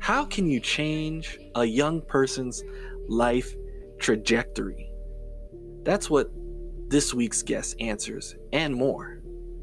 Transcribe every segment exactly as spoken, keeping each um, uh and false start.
How can you change a young person's life trajectory? That's what this week's guest answers, and more.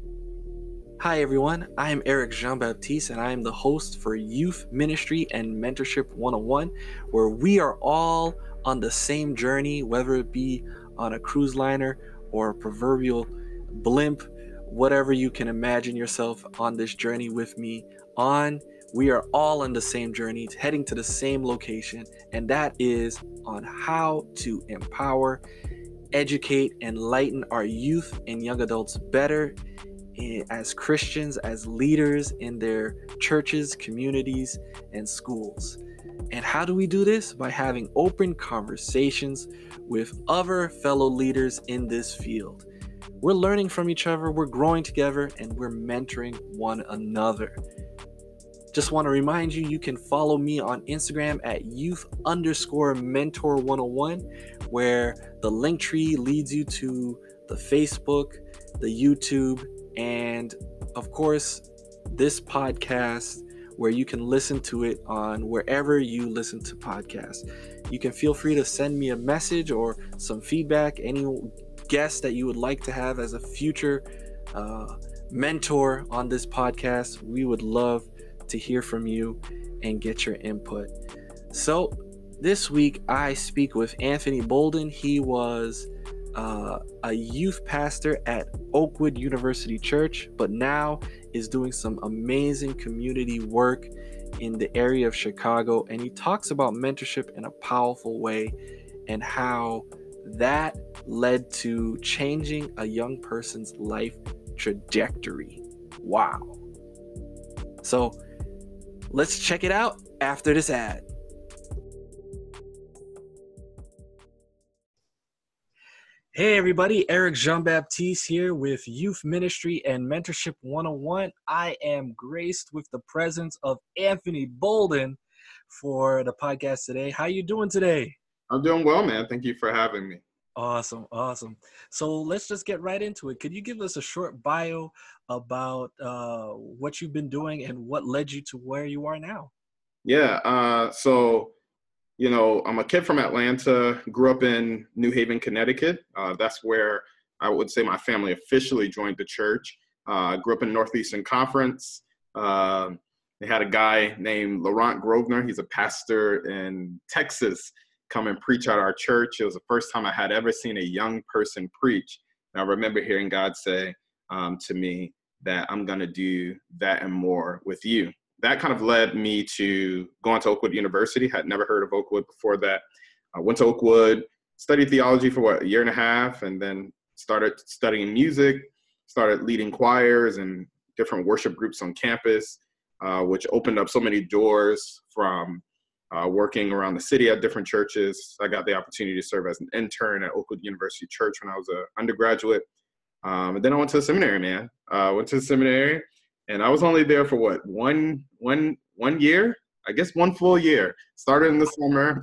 Hi everyone, I am Eric Jean-Baptiste and I am the host for Youth Ministry and Mentorship one oh one, where we are all on the same journey, whether it be on a cruise liner or a proverbial blimp, whatever you can imagine yourself on this journey with me on. We are all on the same journey, heading to the same location, and that is on how to empower, educate, enlighten our youth and young adults better as Christians, as leaders in their churches, communities, and schools. And how do we do this? By having open conversations with other fellow leaders in this field. We're learning from each other, we're growing together, and we're mentoring one another. Just want to remind you, you can follow me on Instagram at youth underscore mentor 101, where the link tree leads you to the Facebook, the YouTube, and of course, this podcast, where you can listen to it on wherever you listen to podcasts. You can feel free to send me a message or some feedback, any guest that you would like to have as a future uh, mentor on this podcast. We would love to hear from you and get your input. So this week I speak with Anthony Bolden. He was uh, a youth pastor at Oakwood University Church, but now is doing some amazing community work in the area of Chicago. And he talks about mentorship in a powerful way and how that led to changing a young person's life trajectory. Wow. So let's check it out after this ad. Hey everybody, Eric Jean-Baptiste here with Youth Ministry and Mentorship one oh one. I am graced with the presence of Anthony Bolden for the podcast today. How you doing today? I'm doing well, man. Thank you for having me. Awesome, awesome. So let's just get right into it. Could you give us a short bio about uh, what you've been doing and what led you to where you are now? Yeah, uh, so, you know, I'm a kid from Atlanta, grew up in New Haven, Connecticut. Uh, that's where I would say my family officially joined the church. I uh, grew up in Northeastern Conference. Uh, they had a guy named Laurent Grosvenor. He's a pastor in Texas, come and preach at our church. It was the first time I had ever seen a young person preach. And I remember hearing God say um, to me that I'm going to do that and more with you. That kind of led me to going to Oakwood University. Had never heard of Oakwood before that. I went to Oakwood, studied theology for what, a year and a half, and then started studying music, started leading choirs and different worship groups on campus, uh, which opened up so many doors from uh, working around the city at different churches. I got the opportunity to serve as an intern at Oakwood University Church when I was an undergraduate. Um, and then I went to the seminary, man. I uh, went to the seminary. And I was only there for what, one, one, one year, I guess one full year. Started in the summer,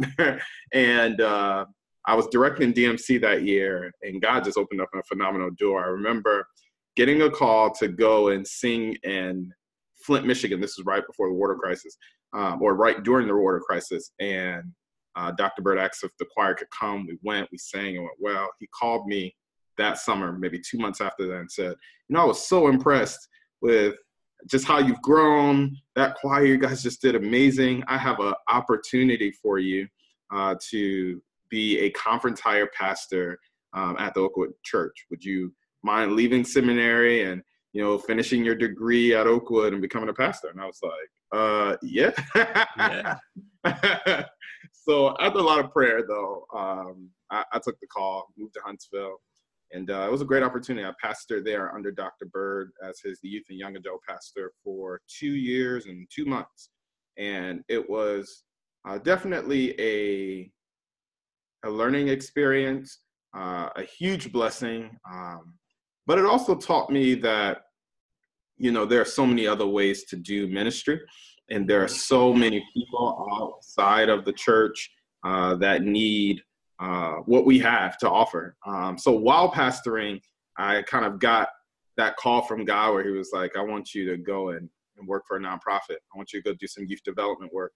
and uh, I was directing D M C that year, and God just opened up a phenomenal door. I remember getting a call to go and sing in Flint, Michigan. This was right before the water crisis, um, or right during the water crisis. And uh, Doctor Bird asked if the choir could come. We went, we sang, and went well. He called me that summer, maybe two months after that, and said, you know, I was so impressed with just how you've grown. That choir, you guys just did amazing. I have an opportunity for you uh, to be a conference hire pastor um, at the Oakwood Church. Would you mind leaving seminary and, you know, finishing your degree at Oakwood and becoming a pastor? And I was like, uh, yeah. yeah. So after a lot of prayer, though, um, I, I took the call, moved to Huntsville. And uh, it was a great opportunity. I pastored there under Doctor Bird as his youth and young adult pastor for two years and two months. And it was uh, definitely a, a learning experience, uh, a huge blessing. Um, but it also taught me that, you know, there are so many other ways to do ministry. And there are so many people outside of the church uh, that need Uh, what we have to offer. Um, so while pastoring, I kind of got that call from God where he was like, I want you to go and, and work for a nonprofit. I want you to go do some youth development work.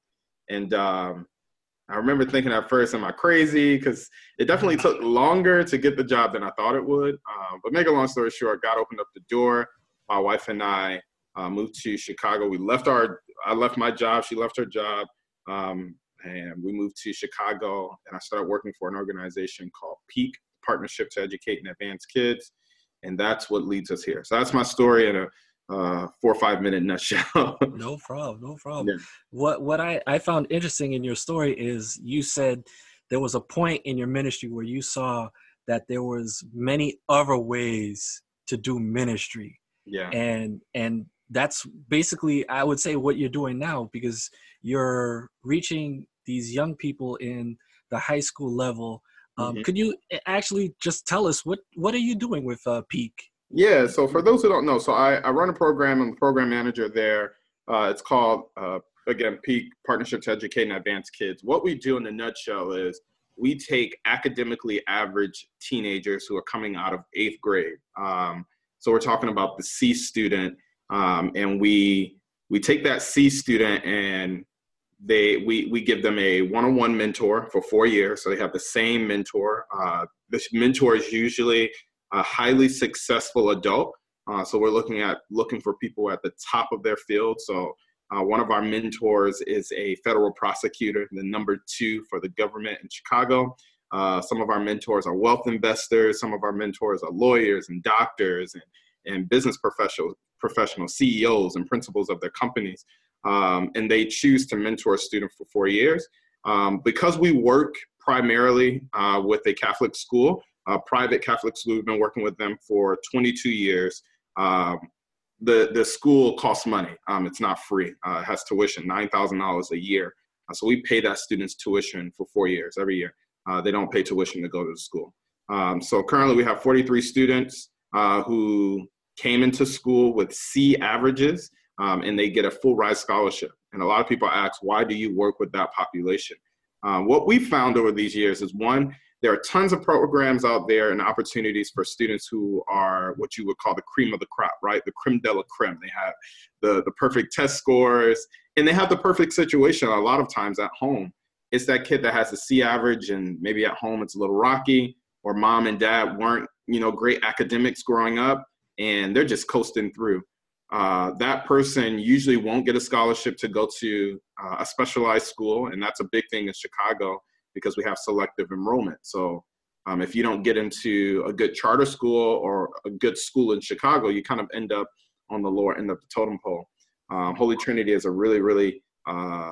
And um, I remember thinking at first, am I crazy? Because it definitely took longer to get the job than I thought it would. Um, but make a long story short, God opened up the door. My wife and I uh, moved to Chicago. We left our, I left my job. She left her job. Um, and we moved to Chicago, and I started working for an organization called PEAK, Partnership to Educate and Advance Kids. And that's what leads us here. So that's my story in a uh, four or five minute nutshell. No problem. No problem. Yeah. What what I, I found interesting in your story is you said there was a point in your ministry where you saw that there was many other ways to do ministry. Yeah. And and that's basically, I would say, what you're doing now, because you're reaching these young people in the high school level. Um, Mm-hmm. Could you actually just tell us what, what are you doing with uh, PEAK? Yeah, so for those who don't know, so I, I run a program. I'm the program manager there. Uh, it's called, uh, again, PEAK, Partnership to Educate and Advance Kids. What we do in a nutshell is we take academically average teenagers who are coming out of eighth grade. Um, so we're talking about the C student, um, and we we take that C student and they we we give them a one-on-one mentor for four years. So they have the same mentor. Uh, this mentor is usually a highly successful adult. Uh, so we're looking at looking for people at the top of their field. So uh, one of our mentors is a federal prosecutor, the number two for the government in Chicago. Uh, some of our mentors are wealth investors. Some of our mentors are lawyers and doctors and, and business professionals, professionals, C E Os and principals of their companies. Um, and they choose to mentor a student for four years. Um, because we work primarily uh, with a Catholic school, a private Catholic school, we've been working with them for twenty-two years. Um, the, the school costs money. Um, it's not free. Uh, it has tuition, nine thousand dollars a year. Uh, so we pay that student's tuition for four years, every year. Uh, they don't pay tuition to go to the school. Um, so currently we have forty-three students uh, who came into school with C averages, um, and they get a full ride scholarship. And a lot of people ask, why do you work with that population? Uh, what we've found over these years is, one, there are tons of programs out there and opportunities for students who are what you would call the cream of the crop, right? The creme de la creme. They have the, the perfect test scores, and they have the perfect situation a lot of times at home. It's that kid that has a C average, and maybe at home it's a little rocky, or mom and dad weren't, you know, great academics growing up, and they're just coasting through. Uh, that person usually won't get a scholarship to go to uh, a specialized school, and that's a big thing in Chicago because we have selective enrollment. So um, if you don't get into a good charter school or a good school in Chicago, you kind of end up on the lower end of the totem pole. Um, Holy Trinity is a really, really uh,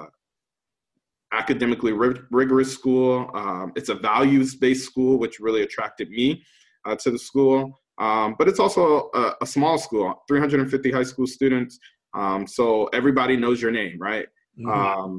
academically rig- rigorous school. Um, it's a values-based school, which really attracted me uh, to the school. Um, but it's also a, a small school, three hundred fifty high school students. Um, so everybody knows your name, right? Mm-hmm. Um,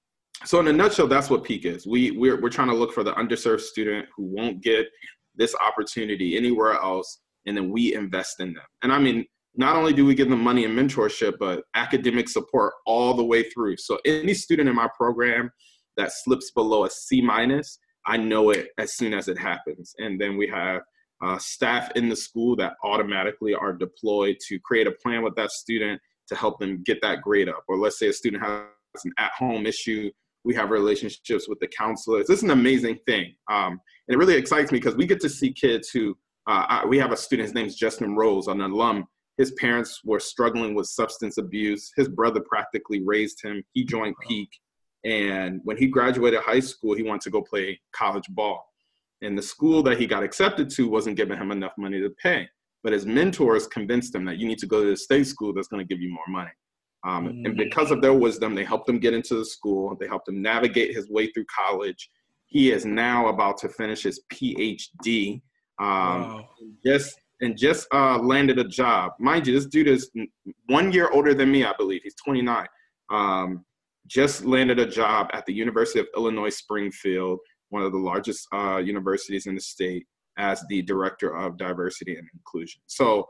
so in a nutshell, that's what PEAK is. We, we're, we're trying to look for the underserved student who won't get this opportunity anywhere else, and then we invest in them. And I mean, not only do we give them money and mentorship, but academic support all the way through. So any student in my program that slips below a C minus, I know it as soon as it happens. And then we have uh, staff in the school that automatically are deployed to create a plan with that student to help them get that grade up. Or let's say a student has an at-home issue, we have relationships with the counselors. This is an amazing thing. Um, and it really excites me because we get to see kids who, uh, I, we have a student, his name's Justin Rose, an alum. His parents were struggling with substance abuse. His brother practically raised him. He joined PEAK. And when he graduated high school, he wanted to go play college ball. And the school that he got accepted to wasn't giving him enough money to pay. But his mentors convinced him that you need to go to the state school that's going to give you more money. Um, mm. And because of their wisdom, they helped him get into the school. They helped him navigate his way through college. He is now about to finish his P H D. Um, wow. Just and just uh, landed a job. Mind you, this dude is one year older than me, I believe. He's twenty-nine. Um, just landed a job at the University of Illinois Springfield, one of the largest uh, universities in the state, as the director of diversity and inclusion. So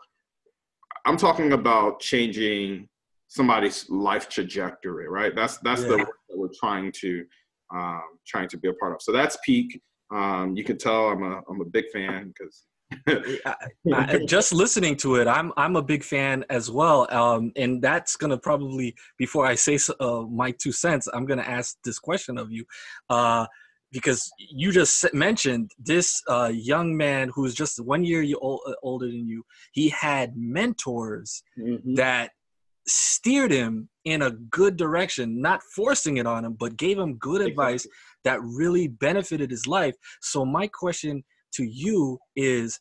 I'm talking about changing somebody's life trajectory, right? That's that's yeah. the work that we're trying to um, trying to be a part of. So that's PEAK. Um, you can tell I'm a I'm a big fan because I, I, just listening to it, I'm I'm a big fan as well, um, and that's gonna probably, before I say uh, my two cents, I'm gonna ask this question of you, uh, because you just mentioned this uh, young man who's just one year you ol- older than you. He had mentors Mm-hmm. that steered him in a good direction, not forcing it on him, but gave him good advice Exactly. that really benefited his life. So my question to you is,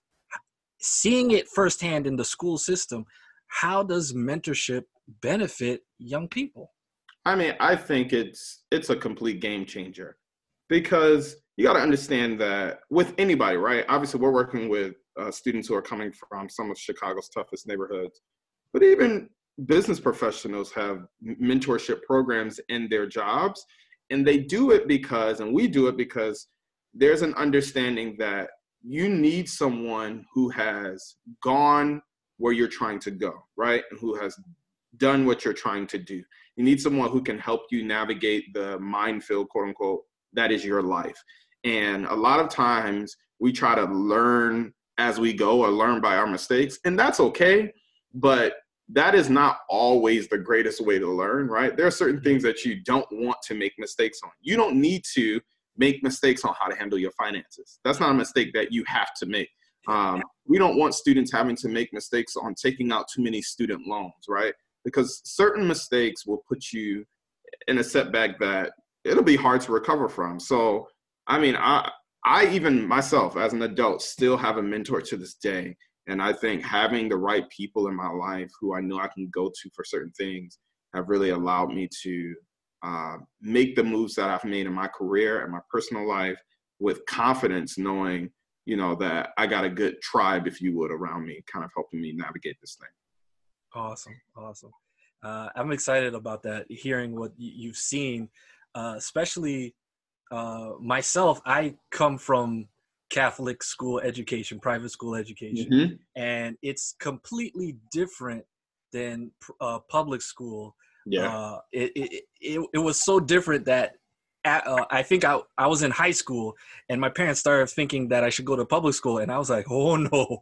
seeing it firsthand in the school system, how does mentorship benefit young people? I mean, I think it's it's a complete game changer, because you got to understand that with anybody, right? Obviously, we're working with uh, students who are coming from some of Chicago's toughest neighborhoods, but even business professionals have mentorship programs in their jobs, and they do it because, and we do it because there's an understanding that you need someone who has gone where you're trying to go, right? And who has done what you're trying to do. You need someone who can help you navigate the minefield, quote unquote, that is your life. And a lot of times we try to learn as we go or learn by our mistakes, and that's okay. But that is not always the greatest way to learn, right? There are certain things that you don't want to make mistakes on. You don't need to make mistakes on how to handle your finances. That's not a mistake that you have to make. Um, we don't want students having to make mistakes on taking out too many student loans, right? Because certain mistakes will put you in a setback that it'll be hard to recover from. So, I mean, I, I even myself as an adult still have a mentor to this day. And I think having the right people in my life who I know I can go to for certain things have really allowed me to uh, make the moves that I've made in my career and my personal life with confidence, knowing, you know, that I got a good tribe, if you would, around me, kind of helping me navigate this thing. Awesome. Awesome. Uh, I'm excited about that, hearing what y- you've seen, uh, especially uh, myself. I come from Catholic school education, private school education, Mm-hmm. and it's completely different than uh, public school. Yeah. Uh, it, it, it, it was so different that at, uh, I think I, I was in high school and my parents started thinking that I should go to public school. And I was like, oh no,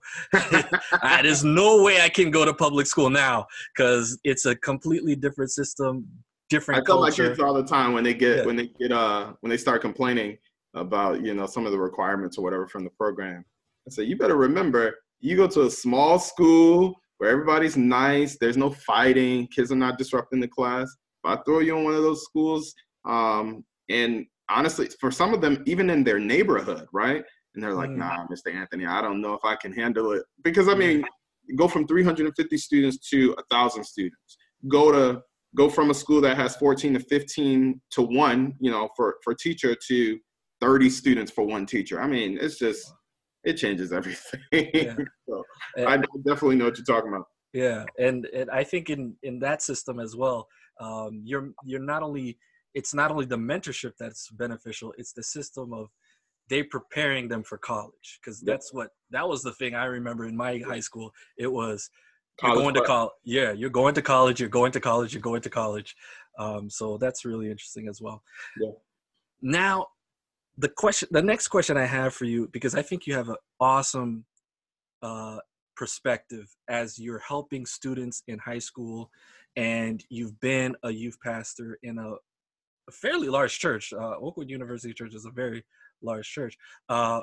I, there's no way I can go to public school now, because it's a completely different system, different I tell my culture. kids all the time when they get, Yeah. when they get, uh, when they start complaining about, you know, some of the requirements or whatever from the program, I say, you better remember, you go to a small school where everybody's nice, there's no fighting, kids are not disrupting the class. If I throw you in one of those schools, um, and honestly, for some of them, even in their neighborhood, right? And they're like, Mm. nah, Mister Anthony, I don't know if I can handle it. Because, I mean, go from three hundred fifty students to one thousand students. Go to go from a school that has fourteen to fifteen to one, you know, for, for teacher, to thirty students for one teacher. I mean, it's just, it changes everything. Yeah. So I definitely know what you're talking about. Yeah, and and I think in in that system as well, um, you're you're not only it's not only the mentorship that's beneficial, it's the system of they preparing them for college, because Yep. that's what that was the thing I remember in my high school. It was you're College going to prep. college. Yeah, you're going to college. You're going to college. You're going to college. Um, so that's really interesting as well. Yeah. Now, the question, the next question I have for you, because I think you have an awesome uh, perspective as you're helping students in high school, and you've been a youth pastor in a, a fairly large church. Uh, Oakwood University Church is a very large church. Uh,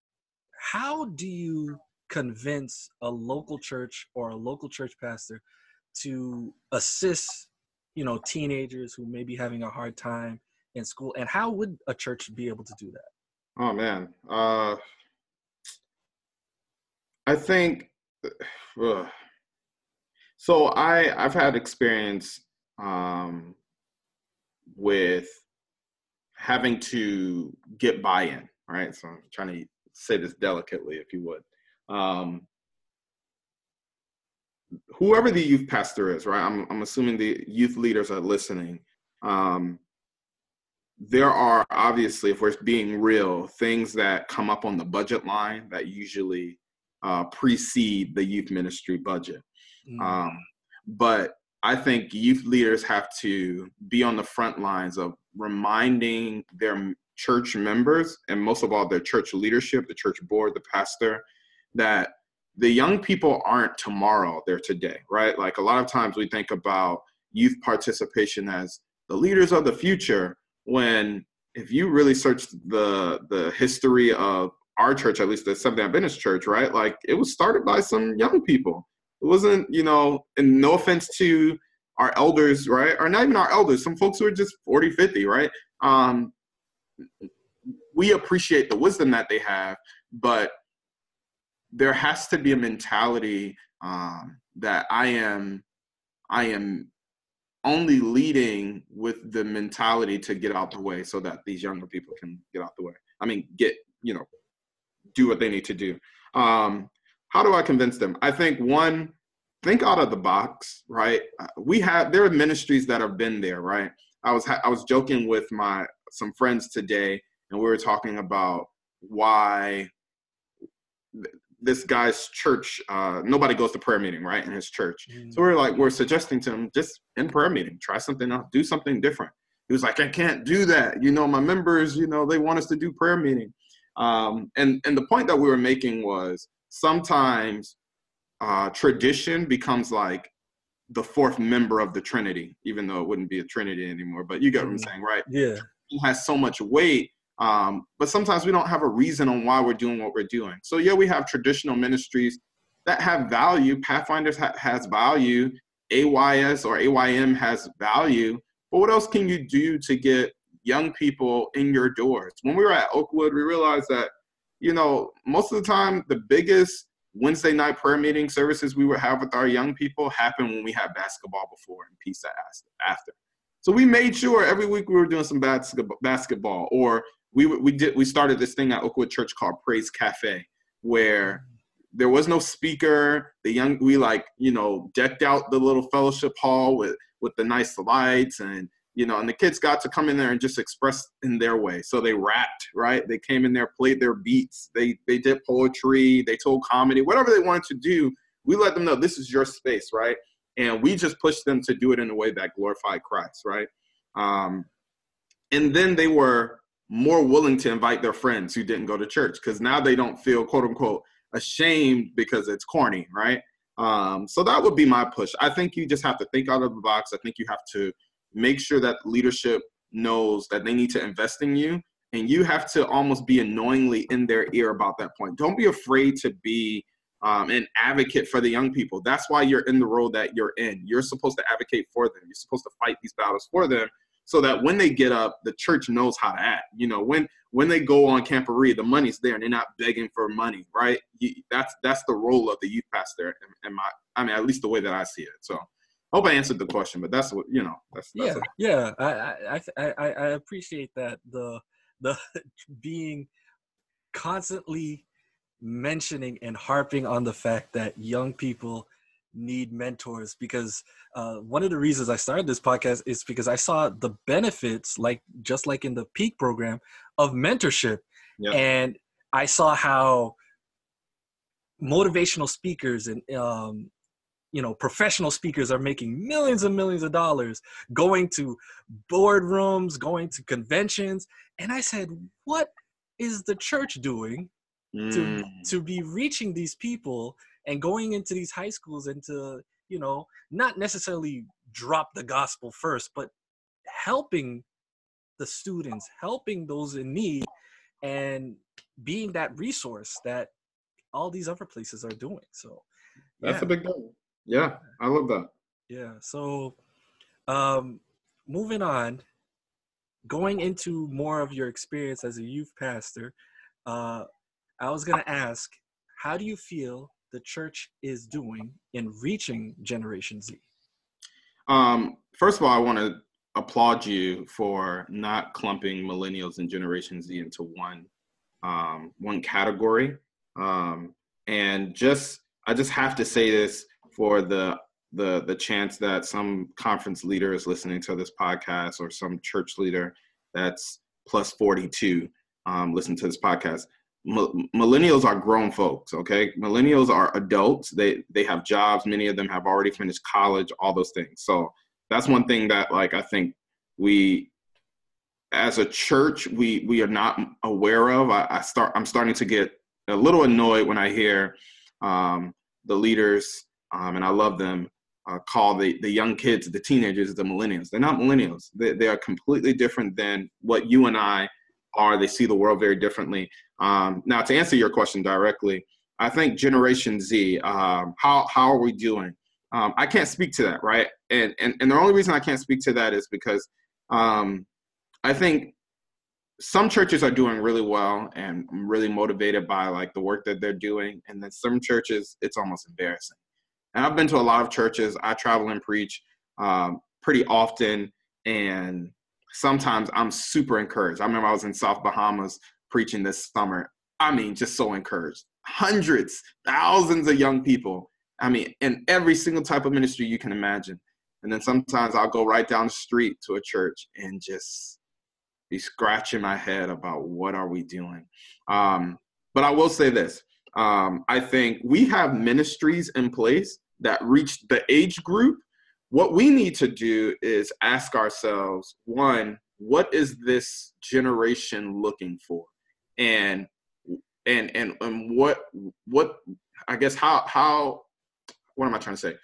how do you convince a local church or a local church pastor to assist, you know, teenagers who may be having a hard time in school? And how would a church be able to do that? Oh man. Uh, I think, ugh. So I, I've had experience um, with having to get buy-in, right? So I'm trying to say this delicately, if you would. Um, whoever the youth pastor is, right? I'm, I'm assuming the youth leaders are listening. Um, there are obviously, if we're being real, things that come up on the budget line that usually uh, precede the youth ministry budget. Mm. Um, but I think youth leaders have to be on the front lines of reminding their church members, and most of all their church leadership, the church board, the pastor, that the young people aren't tomorrow, they're today, right? Like a lot of times we think about youth participation as the leaders of the future, when if you really search the the history of our church, at least the Seventh-day Adventist Church, right? Like it was started by some young people. It wasn't, you know, and no offense to our elders, right? Or not even our elders, some folks who are just forty, fifty, right? Um, we appreciate the wisdom that they have, but there has to be a mentality um, that I am, I am only leading with the mentality to get out the way so that these younger people can get out the way. I mean, get, you know, do what they need to do. Um, how do I convince them? I think one, think out of the box, right? We have, there are ministries that have been there, right? I was, I was joking with my, some friends today, and we were talking about why this guy's church, uh, nobody goes to prayer meeting, right, in his church. Mm. So we're like, we're suggesting to him, just in prayer meeting, try something else, do something different. He was like, I can't do that. You know, my members, you know, they want us to do prayer meeting. Um, and, and the point that we were making was sometimes uh, tradition becomes like the fourth member of the Trinity, even though it wouldn't be a Trinity anymore, but you get what I'm saying, right? Yeah. It has so much weight. Um, but sometimes we don't have a reason on why we're doing what we're doing. So yeah, we have traditional ministries that have value. Pathfinders ha- has value. A Y S or A Y M has value. But what else can you do to get young people in your doors? When we were at Oakwood, we realized that, you know, most of the time, the biggest Wednesday night prayer meeting services we would have with our young people happen when we had basketball before and pizza after. So we made sure every week we were doing some basketball, or we we did we started this thing at Oakwood Church called Praise Cafe, where there was no speaker. The young we like you know decked out the little fellowship hall with with the nice lights, and you know and the kids got to come in there and just express in their way. So they rapped, right? They came in there, played their beats. They they did poetry. They told comedy, whatever they wanted to do. We let them know this is your space, right? And we just pushed them to do it in a way that glorified Christ, right? Um, and then they were more willing to invite their friends who didn't go to church, because now they don't feel, quote unquote, ashamed because it's corny, right? Um, so that would be my push. I think you just have to think out of the box. I think you have to make sure that leadership knows that they need to invest in you, and you have to almost be annoyingly in their ear about that point. Don't be afraid to be um, an advocate for the young people. That's why you're in the role that you're in. You're supposed to advocate for them. You're supposed to fight these battles for them, so that when they get up, the church knows how to act. You know, when when they go on Camporee, the money's there and they're not begging for money, right? You, that's that's the role of the youth pastor, and, and my, I mean, at least the way that I see it. So I hope I answered the question, but that's what, you know, that's, that's yeah, yeah. I, I, I, I appreciate that. The, the being constantly mentioning and harping on the fact that young people need mentors, because uh, one of the reasons I started this podcast is because I saw the benefits, like just like in the Peak program, of mentorship. Yep. And I saw how motivational speakers and um, you know professional speakers are making millions and millions of dollars going to boardrooms, going to conventions, and I said, what is the church doing mm. to to be reaching these people and going into these high schools and to, you know, not necessarily drop the gospel first, but helping the students, helping those in need, and being that resource that all these other places are doing. So that's yeah. a big deal. Yeah, I love that. Yeah. So um, moving on, going into more of your experience as a youth pastor, uh, I was going to ask, how do you feel the church is doing in reaching Generation Z? Um, first of all, I want to applaud you for not clumping millennials and Generation Z into one um, one category. Um, and just, I just have to say this for the the the chance that some conference leader is listening to this podcast, or some church leader that's plus forty-two um, listen to this podcast. Millennials are grown folks, okay? Millennials are adults. They they have jobs. Many of them have already finished college, all those things. So that's one thing that, like, I think we, as a church, we we are not aware of. I, I start. I'm starting to get a little annoyed when I hear um, the leaders, um, and I love them, uh, call the, the young kids, the teenagers, the millennials. They're not millennials. They, they are completely different than what you and I are. They see the world very differently. Um, now, to answer your question directly, I think Generation Z, um, how how are we doing? Um, I can't speak to that, right? And, and and the only reason I can't speak to that is because um, I think some churches are doing really well, and I'm really motivated by like the work that they're doing. And then some churches, it's almost embarrassing. And I've been to a lot of churches. I travel and preach um, pretty often, and sometimes I'm super encouraged. I remember I was in South Bahamas preaching this summer. I mean, just so encouraged. Hundreds, thousands of young people. I mean, in every single type of ministry you can imagine. And then sometimes I'll go right down the street to a church and just be scratching my head about what are we doing. Um, but I will say this. Um, I think we have ministries in place that reach the age group. What we need to do is ask ourselves, one, what is this generation looking for? And and and, and what what I guess how how what am I trying to say?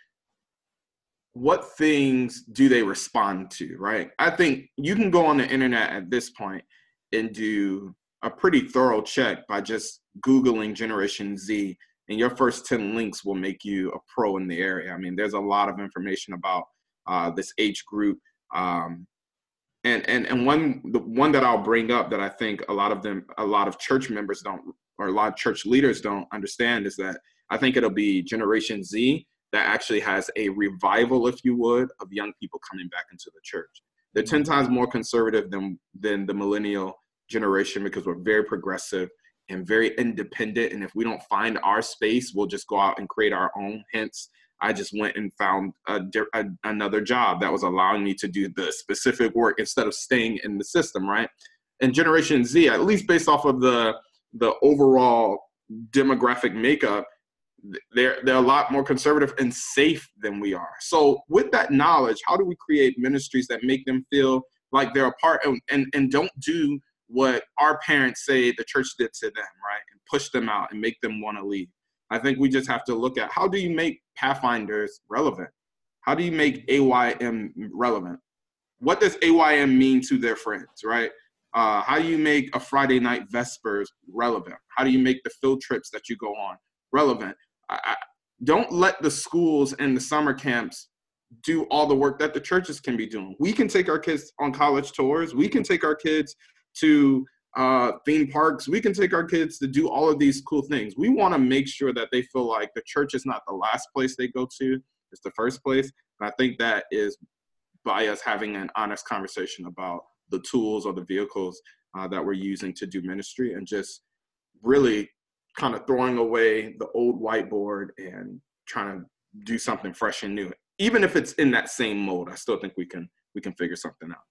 What things do they respond to, right? I think you can go on the internet at this point and do a pretty thorough check by just Googling Generation Z, and your first ten links will make you a pro in the area. I mean, there's a lot of information about uh, this age group. Um, and and and one the one that I'll bring up that I think a lot of them, a lot of church members don't, or a lot of church leaders don't understand, is that I think it'll be Generation Z that actually has a revival, if you would, of young people coming back into the church. They're ten times more conservative than than the millennial generation because we're very progressive and very independent. And if we don't find our space, we'll just go out and create our own. Hence, I just went and found a, a, another job that was allowing me to do the specific work instead of staying in the system, right? And Generation Z, at least based off of the the overall demographic makeup, they're they're a lot more conservative and safe than we are. So with that knowledge, how do we create ministries that make them feel like they're a part and, and, and don't do what our parents say the church did to them, right? And push them out and make them want to leave. I think we just have to look at, how do you make Pathfinders relevant? How do you make A Y M relevant? What does A Y M mean to their friends, right? Uh, how do you make a Friday night Vespers relevant? How do you make the field trips that you go on relevant? I, I, don't let the schools and the summer camps do all the work that the churches can be doing. We can take our kids on college tours. We can take our kids to uh, theme parks. We can take our kids to do all of these cool things. We want to make sure that they feel like the church is not the last place they go to, it's the first place. And I think that is by us having an honest conversation about the tools or the vehicles uh, that we're using to do ministry, and just really kind of throwing away the old whiteboard and trying to do something fresh and new. Even if it's in that same mode, I still think we can we can figure something out.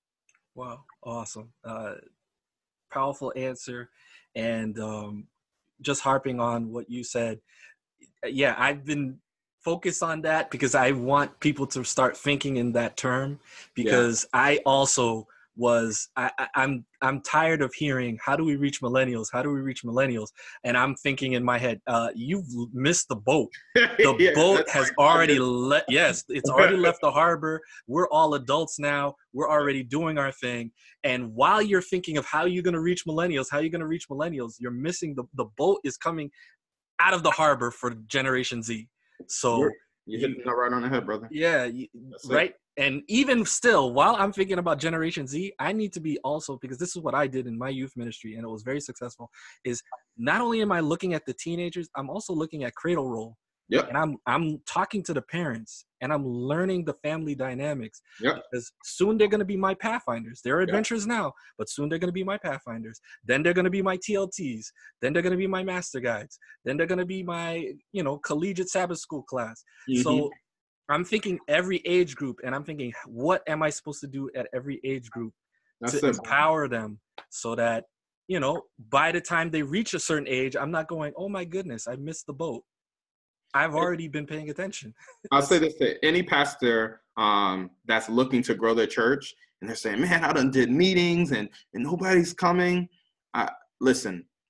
Wow, awesome. Uh, powerful answer. And um, just harping on what you said, yeah, I've been focused on that because I want people to start thinking in that term, because yeah. I also was, I, I, I'm I'm tired of hearing, how do we reach millennials? How do we reach millennials? And I'm thinking in my head, uh, you've missed the boat. The yeah, boat has already left. Yes, it's already left the harbor. We're all adults now. We're already doing our thing. And while you're thinking of how you're going to reach millennials, how you're going to reach millennials, you're missing the, the boat is coming out of the harbor for Generation Z. So you're, you're hitting that right on the head, brother. Yeah, you, right. And even still, while I'm thinking about Generation Z, I need to be also, because this is what I did in my youth ministry, and it was very successful, is not only am I looking at the teenagers, I'm also looking at Cradle Roll. Yep. And I'm I'm talking to the parents, and I'm learning the family dynamics. Yep. Because soon they're going to be my Pathfinders. They're adventurers yep. now, but soon they're going to be my Pathfinders. Then they're going to be my T L Ts. Then they're going to be my Master Guides. Then they're going to be my, you know, collegiate Sabbath school class. Mm-hmm. So I'm thinking every age group, and I'm thinking, what am I supposed to do at every age group That's to empower them so that, you know, by the time they reach a certain age, I'm not going, oh my goodness, I missed the boat. I've already been paying attention. I'll say this to any pastor um, that's looking to grow their church, and they're saying, man, I done did meetings and, and nobody's coming. I, listen,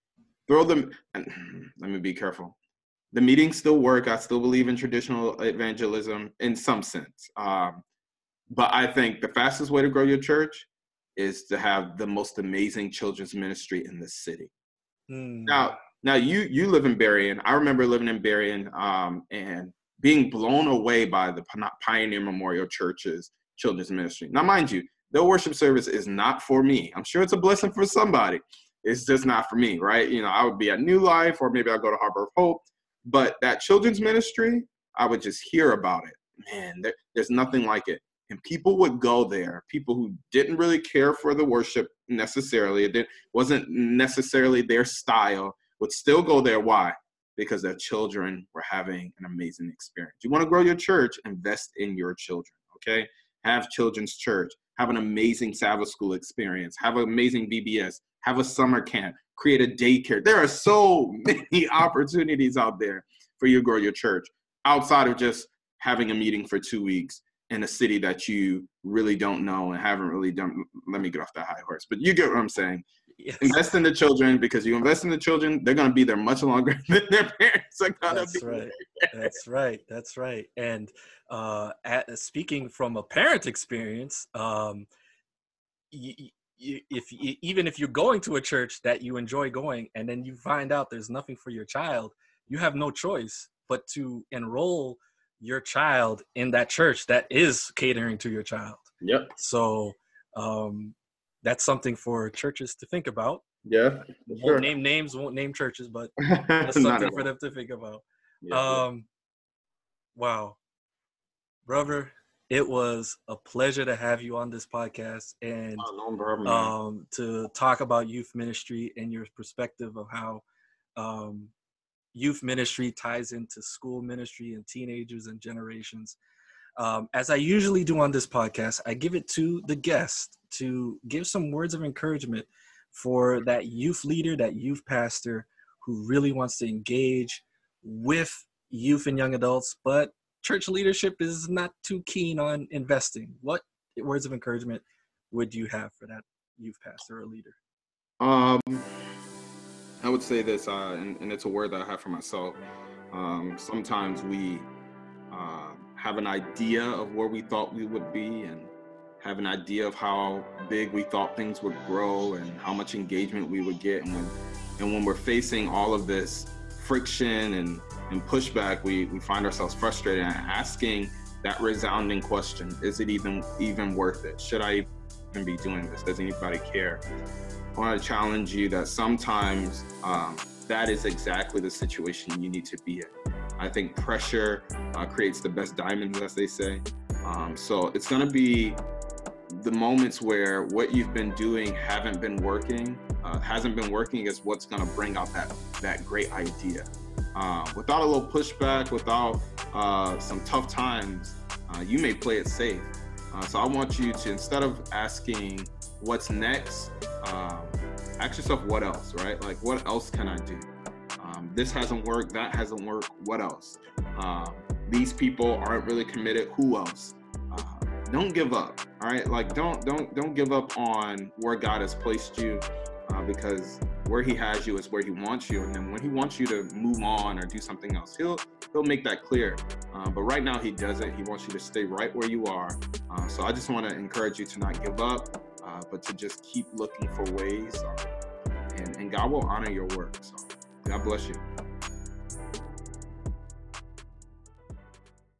throw them, and let me be careful. The meetings still work. I still believe in traditional evangelism in some sense. Um, but I think the fastest way to grow your church is to have the most amazing children's ministry in the city. Mm. Now, now you you live in Berrien. I remember living in Berrien um, and being blown away by the Pioneer Memorial Church's children's ministry. Now, mind you, their worship service is not for me. I'm sure it's a blessing for somebody. It's just not for me, right? You know, I would be at New Life, or maybe I'll go to Harbor of Hope. But that children's ministry, I would just hear about it. Man, there, there's nothing like it. And people would go there, people who didn't really care for the worship necessarily. It didn't, wasn't necessarily their style, would still go there. Why? Because their children were having an amazing experience. You want to grow your church, invest in your children, okay? Have children's church. Have an amazing Sabbath school experience. Have an amazing V B S. Have a summer camp. Create a daycare. There are so many opportunities out there for you to grow your church outside of just having a meeting for two weeks in a city that you really don't know and haven't really done. Let me get off that high horse, but you get what I'm saying. Yes. Invest in the children, because you invest in the children, they're going to be there much longer than their parents are going to be. That's right. That's right. That's right. And uh, at, speaking from a parent experience, um, y- y- if y- even if you're going to a church that you enjoy going, and then you find out there's nothing for your child, you have no choice but to enroll your child in that church that is catering to your child. Yep. So um, that's something for churches to think about. Yeah. Won't sure. name names, won't name churches, but that's something for them to think about. Yeah, um, yeah. Wow. Brother, it was a pleasure to have you on this podcast and oh, no problem, um, to talk about youth ministry and your perspective of how um, youth ministry ties into school ministry and teenagers and generations. Um, as I usually do on this podcast, I give it to the guest to give some words of encouragement for that youth leader, that youth pastor who really wants to engage with youth and young adults, but church leadership is not too keen on investing. What words of encouragement would you have for that youth pastor or leader? Um, I would say this, uh, and, and it's a word that I have for myself. Um, sometimes we uh, have an idea of where we thought we would be and have an idea of how big we thought things would grow and how much engagement we would get. And when, and when we're facing all of this friction and, and pushback, we, we find ourselves frustrated and asking that resounding question, is it even, even worth it? Should I even be doing this? Does anybody care? I want to challenge you that sometimes um, that is exactly the situation you need to be in. I think pressure uh, creates the best diamonds, as they say. Um, so it's going to be the moments where what you've been doing haven't been working, uh, hasn't been working is what's going to bring out that, that great idea. Uh, without a little pushback, without uh, some tough times, uh, you may play it safe. Uh, so I want you to, instead of asking what's next, um, ask yourself what else, right? Like, what else can I do? Um, this hasn't worked, that hasn't worked, what else? Um, these people aren't really committed, who else? Uh, don't give up, all right? Like, don't don't don't give up on where God has placed you, uh, because where he has you is where he wants you. And then when he wants you to move on or do something else, he'll he'll make that clear. Uh, but right now he doesn't. He wants you to stay right where you are. Uh, so I just want to encourage you to not give up, uh, but to just keep looking for ways, uh, and, and God will honor your work. So God bless you.